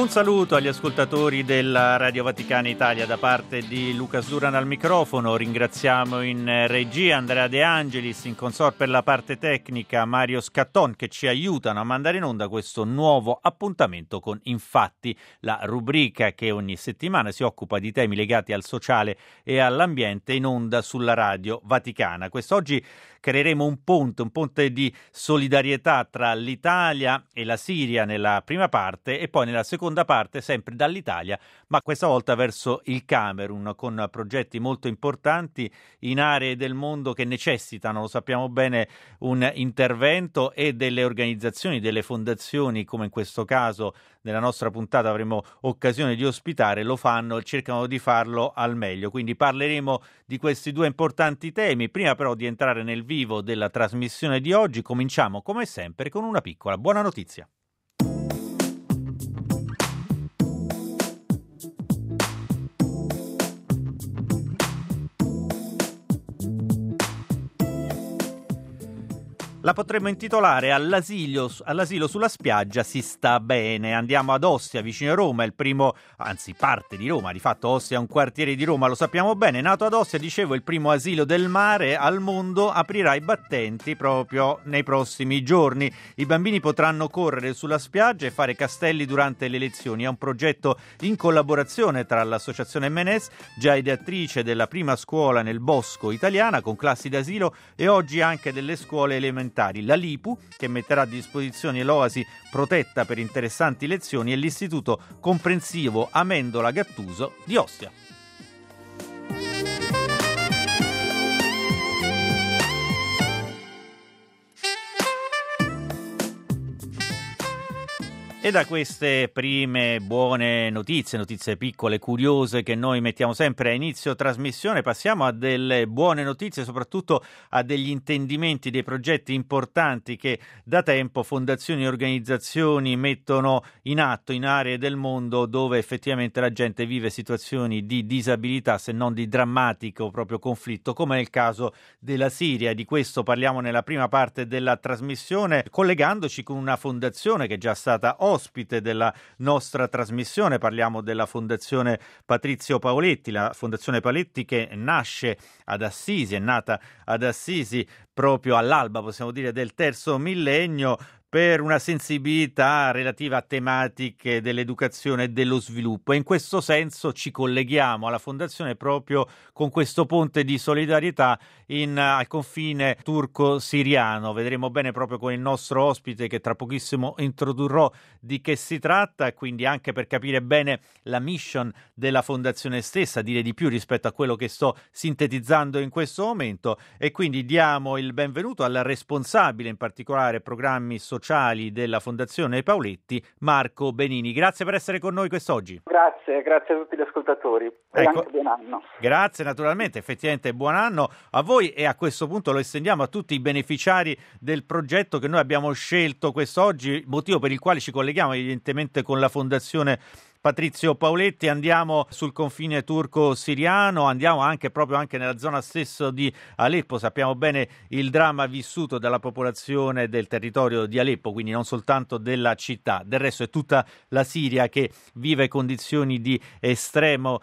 saluto agli ascoltatori della Radio Vaticana Italia da parte di Luca Duran al microfono. Ringraziamo in regia Andrea De Angelis, in consort per la parte tecnica Mario Scatton, che ci aiutano a mandare in onda questo nuovo appuntamento con Infatti, la rubrica che ogni settimana si occupa di temi legati al sociale e all'ambiente in onda sulla Radio Vaticana. Quest'oggi creeremo un ponte di solidarietà tra l'Italia e la Siria nella prima parte e poi nella seconda parte sempre dall'Italia, ma questa volta verso il Camerun, con progetti molto importanti in aree del mondo che necessitano, lo sappiamo bene, un intervento, e delle organizzazioni, delle fondazioni, come in questo caso nella nostra puntata avremo occasione di ospitare, lo fanno e cercano di farlo al meglio. Quindi parleremo di questi due importanti temi. Prima però di entrare nel vivo della trasmissione di oggi, cominciamo come sempre con una piccola buona notizia. La potremmo intitolare all'asilo sulla spiaggia si sta bene. Andiamo ad Ostia, vicino a Roma, parte di Roma, di fatto Ostia è un quartiere di Roma, lo sappiamo bene. Nato ad Ostia, dicevo, il primo asilo del mare al mondo aprirà i battenti proprio nei prossimi giorni. I bambini potranno correre sulla spiaggia e fare castelli durante le lezioni. È un progetto in collaborazione tra l'associazione MNES, già ideatrice della prima scuola nel bosco italiana con classi d'asilo, e oggi anche delle scuole elementari. La LIPU, che metterà a disposizione l'oasi protetta per interessanti lezioni, e l'Istituto Comprensivo Amendola Gattuso di Ostia. E da queste prime buone notizie piccole, curiose, che noi mettiamo sempre a inizio trasmissione, passiamo a delle buone notizie, soprattutto a degli intendimenti, dei progetti importanti che da tempo fondazioni e organizzazioni mettono in atto in aree del mondo dove effettivamente la gente vive situazioni di disabilità, se non di drammatico proprio conflitto, come nel caso della Siria. Di questo parliamo nella prima parte della trasmissione, collegandoci con una fondazione che è già stata ospite della nostra trasmissione. Parliamo della Fondazione Patrizio Paoletti, la Fondazione Paoletti che nasce ad Assisi, è nata ad Assisi proprio all'alba, possiamo dire, del terzo millennio, per una sensibilità relativa a tematiche dell'educazione e dello sviluppo. E in questo senso ci colleghiamo alla Fondazione proprio con questo ponte di solidarietà al confine turco-siriano. Vedremo bene proprio con il nostro ospite, che tra pochissimo introdurrò, di che si tratta, quindi anche per capire bene la mission della Fondazione stessa, dire di più rispetto a quello che sto sintetizzando in questo momento. E quindi diamo il benvenuto al responsabile, in particolare programmi sociali della Fondazione Paoletti, Marco Benini. Grazie per essere con noi quest'oggi. Grazie a tutti gli ascoltatori e anche buon anno. Grazie, naturalmente, effettivamente buon anno a voi, e a questo punto lo estendiamo a tutti i beneficiari del progetto che noi abbiamo scelto quest'oggi, motivo per il quale ci colleghiamo evidentemente con la Fondazione Patrizio Paoletti. Andiamo sul confine turco-siriano, andiamo anche nella zona stessa di Aleppo. Sappiamo bene il dramma vissuto dalla popolazione del territorio di Aleppo, quindi non soltanto della città. Del resto è tutta la Siria che vive condizioni di estremo,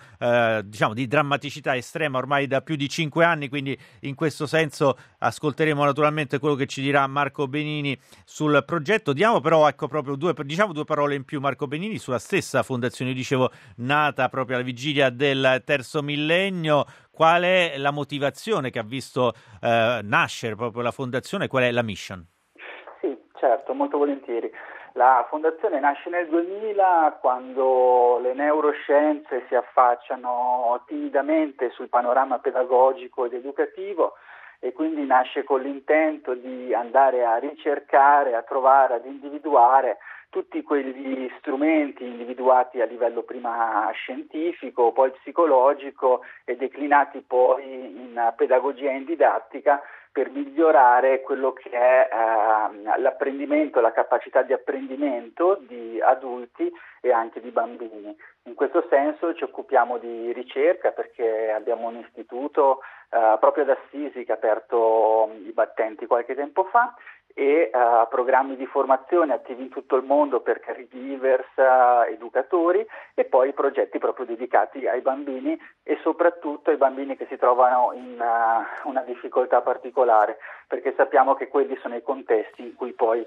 di drammaticità estrema ormai da più di 5 anni, quindi in questo senso ascolteremo naturalmente quello che ci dirà Marco Benini sul progetto. Diamo però proprio due parole in più. Marco Benini, sulla stessa fondazione, dicevo, nata proprio alla vigilia del terzo millennio. Qual è la motivazione che ha visto nascere proprio la fondazione? Qual è la mission? Sì, certo, molto volentieri. La fondazione nasce nel 2000, quando le neuroscienze si affacciano timidamente sul panorama pedagogico ed educativo, e quindi nasce con l'intento di andare a ricercare, a trovare, ad individuare tutti quegli strumenti individuati a livello prima scientifico, poi psicologico e declinati poi in pedagogia e in didattica, per migliorare quello che è l'apprendimento, la capacità di apprendimento di adulti e anche di bambini. In questo senso ci occupiamo di ricerca, perché abbiamo un istituto proprio ad Assisi che ha aperto i battenti qualche tempo fa, e programmi di formazione attivi in tutto il mondo per caregivers, educatori, e poi progetti proprio dedicati ai bambini e soprattutto ai bambini che si trovano in una difficoltà particolare, perché sappiamo che quelli sono i contesti in cui poi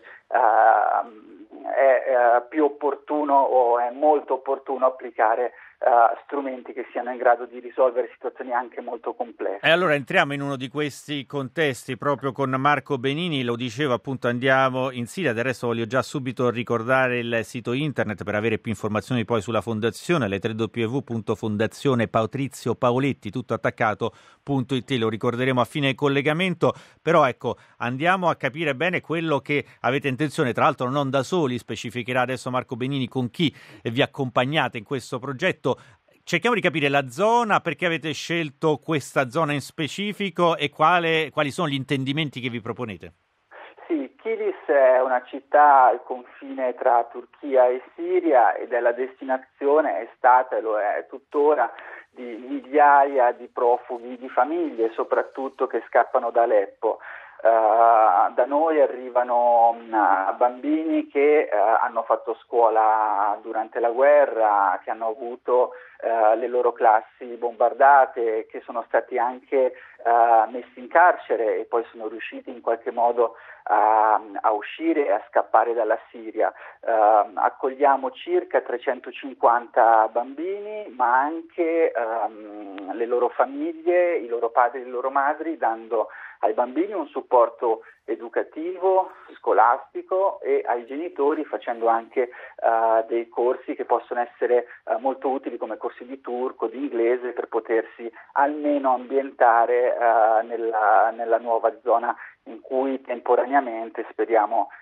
è più opportuno o è molto opportuno applicare strumenti che siano in grado di risolvere situazioni anche molto complesse. E allora entriamo in uno di questi contesti proprio con Marco Benini, lo dicevo appunto, andiamo in Siria. Del resto voglio già subito ricordare il sito internet per avere più informazioni poi sulla fondazione, le www.fondazione.patriziopaoletti tutto attaccato.it, lo ricorderemo a fine collegamento. Però ecco, andiamo a capire bene quello che avete intenzione, tra l'altro non da soli, specificherà adesso Marco Benini con chi vi accompagnate in questo progetto. Cerchiamo di capire la zona, perché avete scelto questa zona in specifico e quali sono gli intendimenti che vi proponete. Sì, Kilis è una città al confine tra Turchia e Siria ed è la destinazione, è stata e lo è tuttora, di migliaia di profughi, di famiglie soprattutto che scappano da Aleppo. Da noi arrivano bambini che hanno fatto scuola durante la guerra, che hanno avuto le loro classi bombardate, che sono stati anche messi in carcere e poi sono riusciti in qualche modo a uscire e a scappare dalla Siria. Accogliamo circa 350 bambini, ma anche le loro famiglie, i loro padri e le loro madri, dando ai bambini un supporto educativo, scolastico, e ai genitori facendo anche dei corsi che possono essere molto utili, come corsi di turco, di inglese, per potersi almeno ambientare nella nuova zona in cui temporaneamente, speriamo,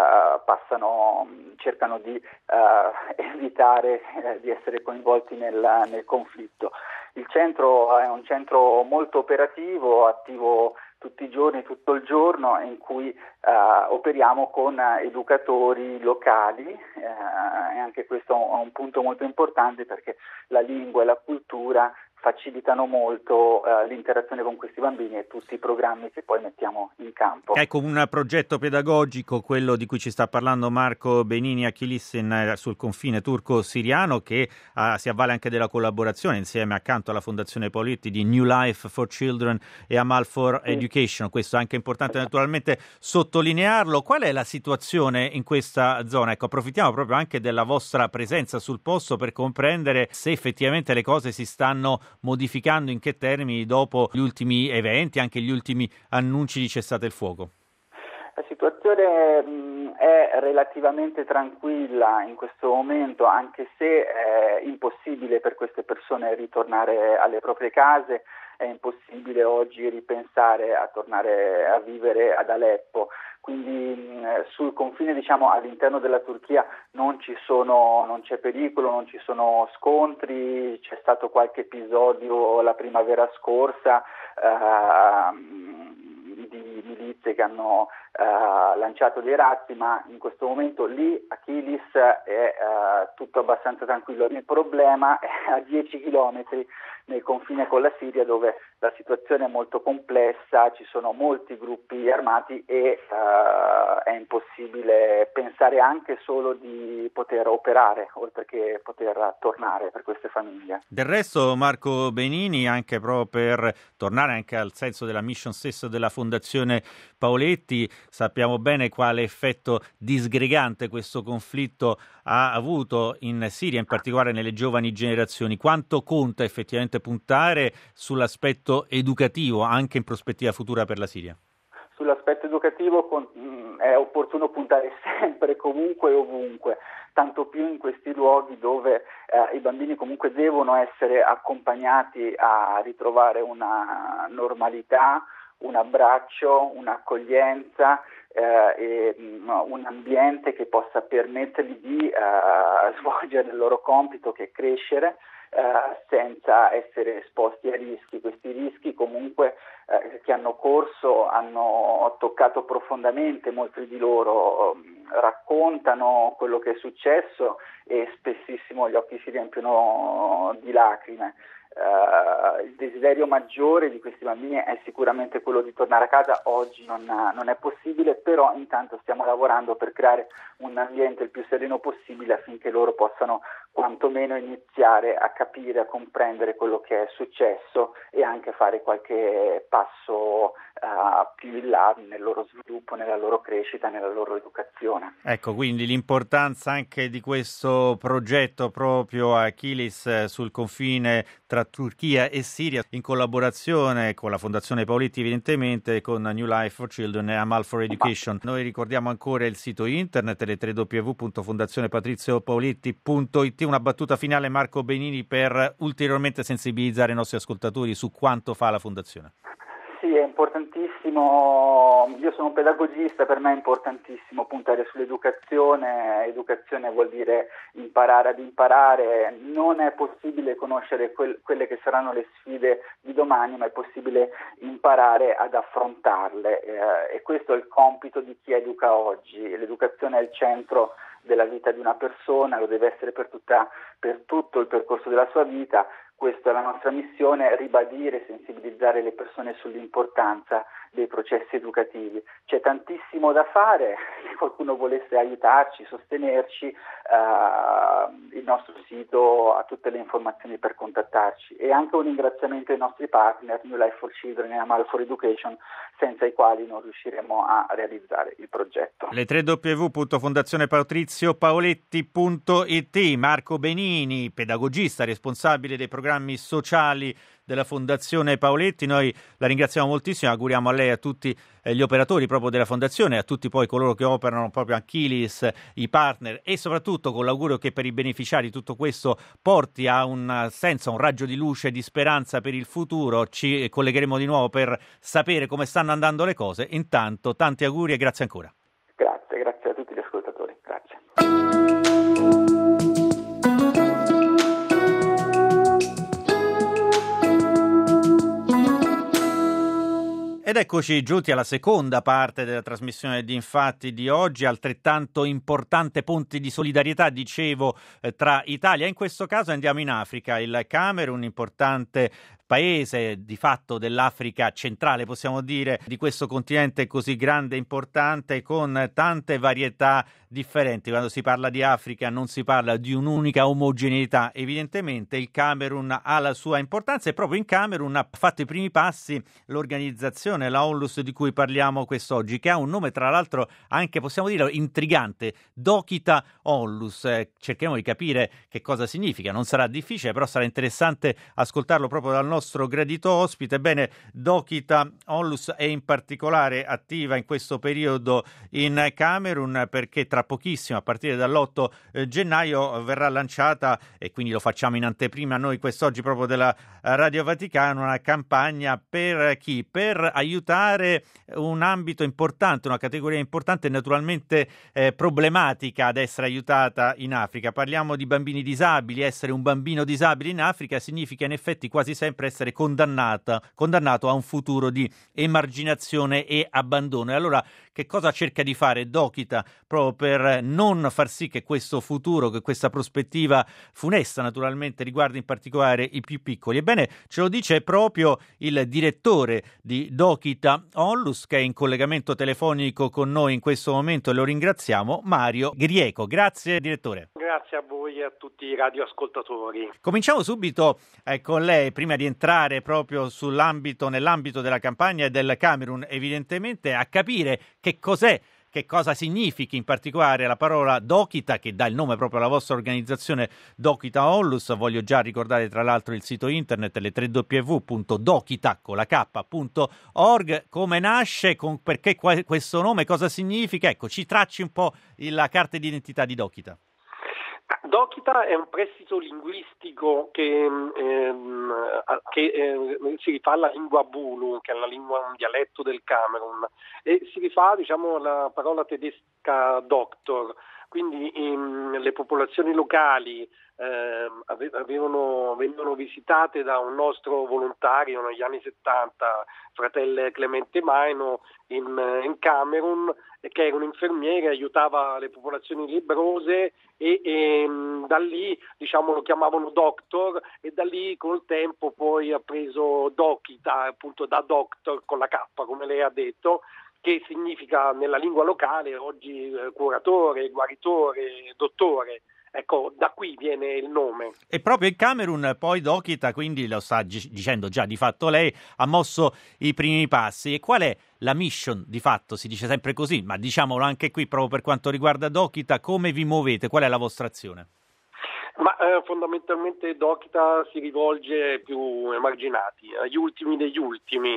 cercano di evitare di essere coinvolti nel conflitto. Il centro è un centro molto operativo, attivo tutti i giorni, tutto il giorno, in cui operiamo con educatori locali, e anche questo è un punto molto importante, perché la lingua e la cultura facilitano molto l'interazione con questi bambini e tutti i programmi che poi mettiamo in campo. Ecco, un progetto pedagogico, quello di cui ci sta parlando Marco Benini a Kilis sul confine turco-siriano, che si avvale anche della collaborazione insieme, accanto alla Fondazione Paoletti, di New Life for Children e Amal for Education. Questo è anche importante naturalmente sottolinearlo. Qual è la situazione in questa zona? Ecco, approfittiamo proprio anche della vostra presenza sul posto per comprendere se effettivamente le cose si stanno modificando, in che termini, dopo gli ultimi eventi, anche gli ultimi annunci di cessate il fuoco. La situazione è relativamente tranquilla in questo momento, anche se è impossibile per queste persone ritornare alle proprie case, è impossibile oggi ripensare a tornare a vivere ad Aleppo. Quindi sul confine, diciamo, all'interno della Turchia non c'è pericolo, non ci sono scontri, c'è stato qualche episodio la primavera scorsa di milizie che hanno lanciato dei razzi, ma in questo momento lì a Kilis è tutto abbastanza tranquillo. Il problema è a 10 chilometri nel confine con la Siria, dove la situazione è molto complessa, ci sono molti gruppi armati e è impossibile pensare anche solo di poter operare, oltre che poter tornare per queste famiglie. Del resto, Marco Benini, anche proprio per tornare anche al senso della mission stessa della Fondazione Paoletti, sappiamo bene quale effetto disgregante questo conflitto ha avuto in Siria, in particolare nelle giovani generazioni. Quanto conta effettivamente puntare sull'aspetto educativo anche in prospettiva futura per la Siria? Sull'aspetto educativo è opportuno puntare sempre, comunque e ovunque, tanto più in questi luoghi dove i bambini comunque devono essere accompagnati a ritrovare una normalità, un abbraccio, un'accoglienza e un ambiente che possa permettergli di svolgere il loro compito, che è crescere, senza essere esposti a rischi. Questi rischi comunque che hanno corso hanno toccato profondamente molti di loro, raccontano quello che è successo e spessissimo gli occhi si riempiono di lacrime. il desiderio maggiore di questi bambini è sicuramente quello di tornare a casa. Oggi non è possibile, però intanto stiamo lavorando per creare un ambiente il più sereno possibile affinché loro possano quantomeno iniziare a capire, a comprendere quello che è successo e anche fare qualche passo più in là nel loro sviluppo, nella loro crescita, nella loro educazione. Ecco, quindi l'importanza anche di questo progetto proprio Achilles sul confine tra Turchia e Siria, in collaborazione con la Fondazione Paoletti, evidentemente, con New Life for Children e Amal for Education. Noi ricordiamo ancora il sito internet, le www.fondazionepatriziopaoletti.it. Una battuta finale, Marco Benini, per ulteriormente sensibilizzare i nostri ascoltatori su quanto fa la Fondazione. Sì, è importantissimo, io sono un pedagogista, per me è importantissimo puntare sull'educazione. Educazione vuol dire imparare ad imparare. Non è possibile conoscere quelle che saranno le sfide di domani, ma è possibile imparare ad affrontarle, e questo è il compito di chi educa oggi. L'educazione è il centro della vita di una persona, lo deve essere per tutto il percorso della sua vita. Questa è la nostra missione, ribadire e sensibilizzare le persone sull'importanza dei processi educativi. C'è tantissimo da fare, se qualcuno volesse aiutarci, sostenerci, il nostro sito ha tutte le informazioni per contattarci, e anche un ringraziamento ai nostri partner New Life for Children e Amal for Education, senza i quali non riusciremo a realizzare il progetto. Le www.fondazionepaoliziopaoletti.it. Marco Benini, pedagogista, responsabile dei programmi sociali della Fondazione Paoletti. Noi la ringraziamo moltissimo, auguriamo a lei e a tutti gli operatori proprio della Fondazione, a tutti poi coloro che operano proprio Achilles, i partner, e soprattutto con l'augurio che per i beneficiari tutto questo porti a un senso, a un raggio di luce, di speranza per il futuro. Ci collegheremo di nuovo per sapere come stanno andando le cose. Intanto tanti auguri e grazie ancora. Grazie a tutti gli ascoltatori, grazie. Ed eccoci giunti alla seconda parte della trasmissione di Infatti di oggi, altrettanto importante ponte di solidarietà, dicevo, tra Italia. In questo caso andiamo in Africa, il Camerun, importante paese di fatto dell'Africa centrale, possiamo dire, di questo continente così grande e importante, con tante varietà differenti. Quando si parla di Africa non si parla di un'unica omogeneità. Evidentemente il Camerun ha la sua importanza, e proprio in Camerun ha fatto i primi passi l'organizzazione, la Onlus, di cui parliamo quest'oggi, che ha un nome tra l'altro anche, possiamo dire, intrigante, Dokita Onlus. Cercheremo di capire che cosa significa, non sarà difficile, però sarà interessante ascoltarlo proprio dal nostro gradito ospite. Bene, Dokita Onlus è in particolare attiva in questo periodo in Camerun, perché tra pochissimo, a partire dall'8 gennaio, verrà lanciata, e quindi lo facciamo in anteprima noi quest'oggi proprio della Radio Vaticano, una campagna per chi? Per aiutare un ambito importante, una categoria importante e naturalmente problematica ad essere aiutata in Africa. Parliamo di bambini disabili. Essere un bambino disabile in Africa significa in effetti quasi sempre essere condannato a un futuro di emarginazione e abbandono. E allora che cosa cerca di fare Dokita proprio per non far sì che questo futuro, che questa prospettiva funesta naturalmente riguardi in particolare i più piccoli? Ebbene, ce lo dice proprio il direttore di Dokita Onlus, che è in collegamento telefonico con noi in questo momento, e lo ringraziamo, Mario Grieco. Grazie direttore. Grazie a voi e a tutti i radioascoltatori. Cominciamo subito con lei, prima di entrare proprio nell'ambito della campagna e del Camerun, evidentemente, a capire che cos'è, che cosa significhi in particolare la parola Dokita, che dà il nome proprio alla vostra organizzazione Dokita Onlus. Voglio già ricordare tra l'altro il sito internet, le www.dokita.org. Come nasce, perché questo nome, cosa significa? Ecco, ci tracci un po' la carta d'identità di Dokita. Dokita è un prestito linguistico che si rifà alla lingua Bulu, che è un dialetto del Camerun, e si rifà, alla parola tedesca doctor, quindi le popolazioni locali venivano visitate da un nostro volontario negli anni 70, fratello Clemente Maino, in Camerun, che era un infermiere, aiutava le popolazioni lebrose e da lì, diciamo, lo chiamavano doctor, e da lì col tempo poi ha preso Dokita, appunto da doctor con la K, come lei ha detto, che significa nella lingua locale oggi curatore, guaritore, dottore. Ecco, da qui viene il nome. E proprio in Camerun poi Dokita, quindi lo sta dicendo già di fatto lei, ha mosso i primi passi. E qual è la mission di fatto? Si dice sempre così, ma diciamolo anche qui proprio per quanto riguarda Dokita, come vi muovete? Qual è la vostra azione? Ma fondamentalmente Dokita si rivolge ai più emarginati, agli ultimi degli ultimi.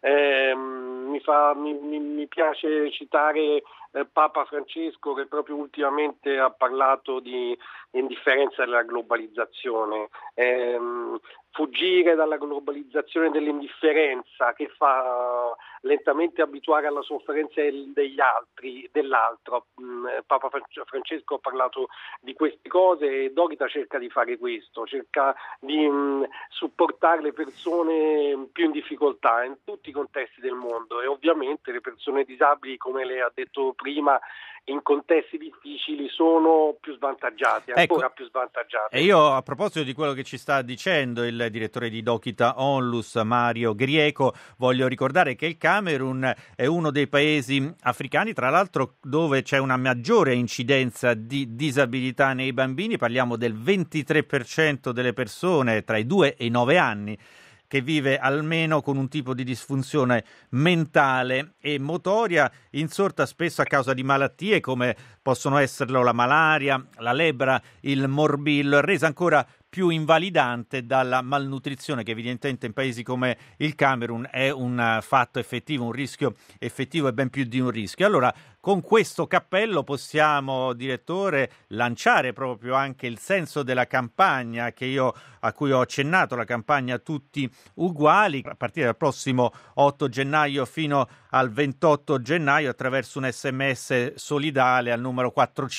Mi piace citare Papa Francesco, che proprio ultimamente ha parlato di indifferenza della globalizzazione. Fuggire dalla globalizzazione dell'indifferenza che fa lentamente abituare alla sofferenza dell'altro. Papa Francesco ha parlato di queste cose e Dokita cerca di fare questo, cerca di supportare le persone più in difficoltà in tutti i contesti del mondo, e ovviamente le persone disabili, come lei ha detto prima, in contesti difficili sono più svantaggiate, ancora più svantaggiate. E io, a proposito di quello che ci sta dicendo il direttore di Dokita Onlus, Mario Grieco, voglio ricordare che il Camerun è uno dei paesi africani, tra l'altro, dove c'è una maggiore incidenza di disabilità nei bambini. Parliamo del 23% delle persone tra i 2 e i 9 anni che vive almeno con un tipo di disfunzione mentale e motoria, insorta spesso a causa di malattie come possono esserlo la malaria, la lebbra, il morbillo, resa ancora più invalidante dalla malnutrizione, che evidentemente in paesi come il Camerun è un fatto effettivo, un rischio effettivo e ben più di un rischio. Allora, con questo cappello possiamo, direttore, lanciare proprio anche il senso della campagna a cui ho accennato, la campagna Tutti Uguali, a partire dal prossimo 8 gennaio fino al 28 gennaio attraverso un SMS solidale al numero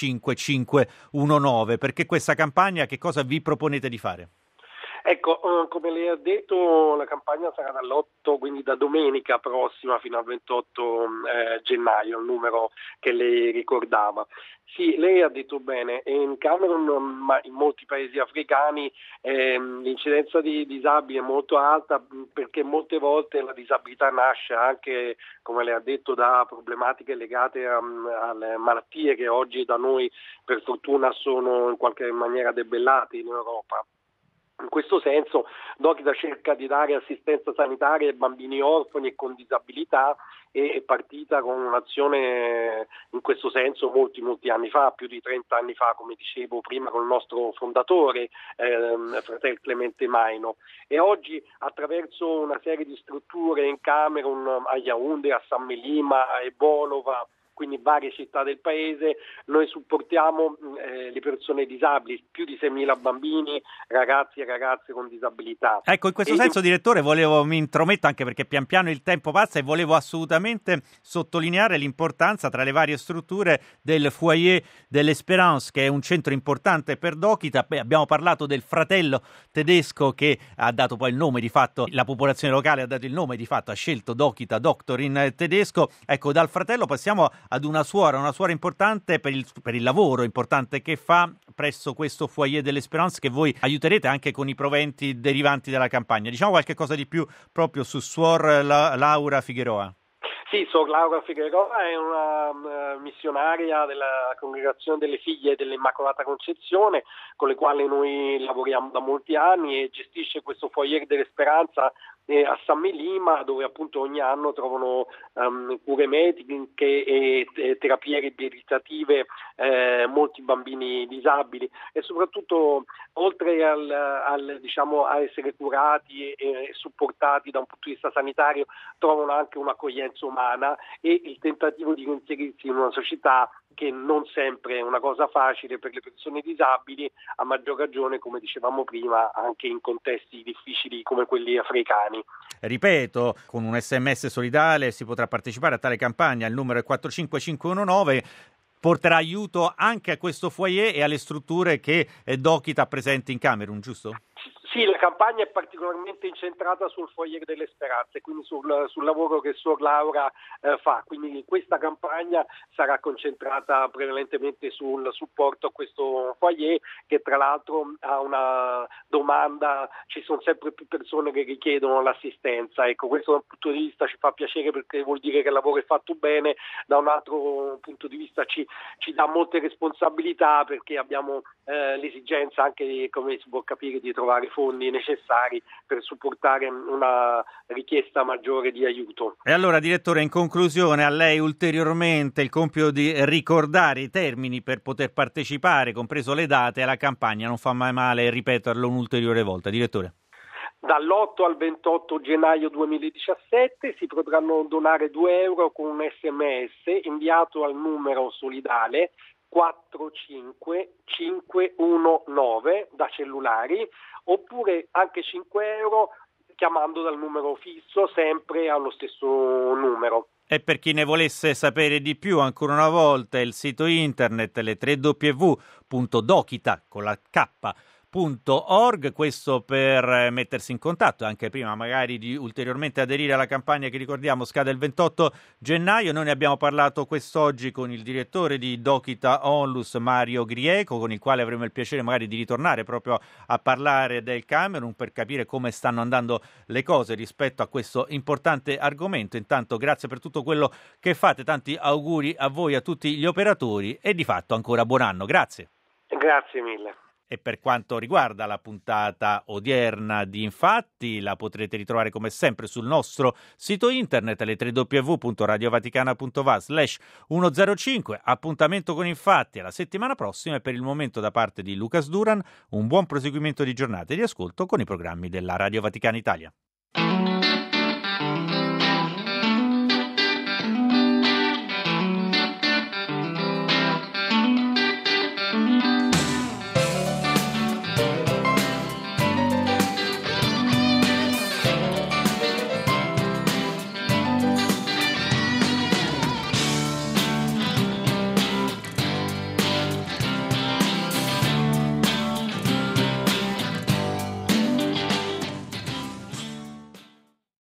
45519. Perché questa campagna, che cosa vi proponete di fare? Ecco, come lei ha detto, la campagna sarà dall'8, quindi da domenica prossima fino al 28 gennaio, il numero che lei ricordava. Sì, lei ha detto bene, in Camerun, ma in molti paesi africani l'incidenza di disabili è molto alta, perché molte volte la disabilità nasce anche, come lei ha detto, da problematiche legate alle malattie che oggi da noi per fortuna sono in qualche maniera debellate in Europa. In questo senso Dokita cerca di dare assistenza sanitaria ai bambini orfani e con disabilità, e è partita con un'azione in questo senso molti anni fa, più di 30 anni fa, come dicevo prima, con il nostro fondatore, fratello Clemente Maino. E oggi, attraverso una serie di strutture in Camerun, a Yaoundé, a San Melima, a Ebolova, quindi varie città del paese, noi supportiamo le persone disabili, più di 6.000 bambini, ragazzi e ragazze con disabilità. Ecco, in questo senso, direttore, mi intrometto anche perché pian piano il tempo passa, e volevo assolutamente sottolineare l'importanza tra le varie strutture del Foyer de l'Espérance, che è un centro importante per Dokita. Abbiamo parlato del fratello tedesco che ha dato poi il nome di fatto, la popolazione locale ha dato il nome di fatto, ha scelto Dokita, doctor in tedesco. Ecco, dal fratello passiamo ad una suora importante per il lavoro importante che fa presso questo Foyer de l'Espérance, che voi aiuterete anche con i proventi derivanti dalla campagna. Diciamo qualche cosa di più proprio su Suor Laura Figueroa. Sì, Suor Laura Figueroa è una missionaria della Congregazione delle Figlie dell'Immacolata Concezione, con le quali noi lavoriamo da molti anni, e gestisce questo Foyer dell'Esperanza a San Melima, dove appunto ogni anno trovano cure mediche e terapie riabilitative molti bambini disabili, e soprattutto, oltre a essere curati e supportati da un punto di vista sanitario, trovano anche un'accoglienza umana e il tentativo di inserirsi in una società che non sempre è una cosa facile per le persone disabili, a maggior ragione, come dicevamo prima, anche in contesti difficili come quelli africani. Ripeto, con un SMS solidale si potrà partecipare a tale campagna, il numero è 45519. porterà aiuto anche a questo foyer e alle strutture che Dokita ha presenti in Camerun, giusto? Sì, la campagna è particolarmente incentrata sul Foyer delle Speranze, quindi sul lavoro che Suor Laura fa, quindi questa campagna sarà concentrata prevalentemente sul supporto a questo foyer, che tra l'altro ha una domanda, ci sono sempre più persone che richiedono l'assistenza, ecco, questo da un punto di vista ci fa piacere perché vuol dire che il lavoro è fatto bene, da un altro punto di vista ci dà molte responsabilità perché abbiamo l'esigenza anche, come si può capire, di trovare fondi necessari per supportare una richiesta maggiore di aiuto. E allora, direttore, in conclusione, a lei ulteriormente il compito di ricordare i termini per poter partecipare, compreso le date, alla campagna. Non fa mai male ripeterlo un'ulteriore volta, direttore. Dall'8 al 28 gennaio 2017 si potranno donare 2 euro con un SMS inviato al numero solidale 45519 da cellulari, oppure anche 5 euro chiamando dal numero fisso, sempre allo stesso numero. E per chi ne volesse sapere di più, ancora una volta il sito internet, le www.dokita con la K.org, questo per mettersi in contatto, anche prima magari di ulteriormente aderire alla campagna che ricordiamo scade il 28 gennaio. Noi ne abbiamo parlato quest'oggi con il direttore di Dokita Onlus, Mario Grieco, con il quale avremo il piacere magari di ritornare proprio a parlare del Camerun per capire come stanno andando le cose rispetto a questo importante argomento. Intanto grazie per tutto quello che fate, tanti auguri a voi, a tutti gli operatori e di fatto ancora buon anno. Grazie. Grazie mille. E per quanto riguarda la puntata odierna di Infatti, la potrete ritrovare come sempre sul nostro sito internet, le www.radiovaticana.va/105. Appuntamento con Infatti alla settimana prossima e per il momento da parte di Lucas Duran un buon proseguimento di giornata e di ascolto con i programmi della Radio Vaticana Italia.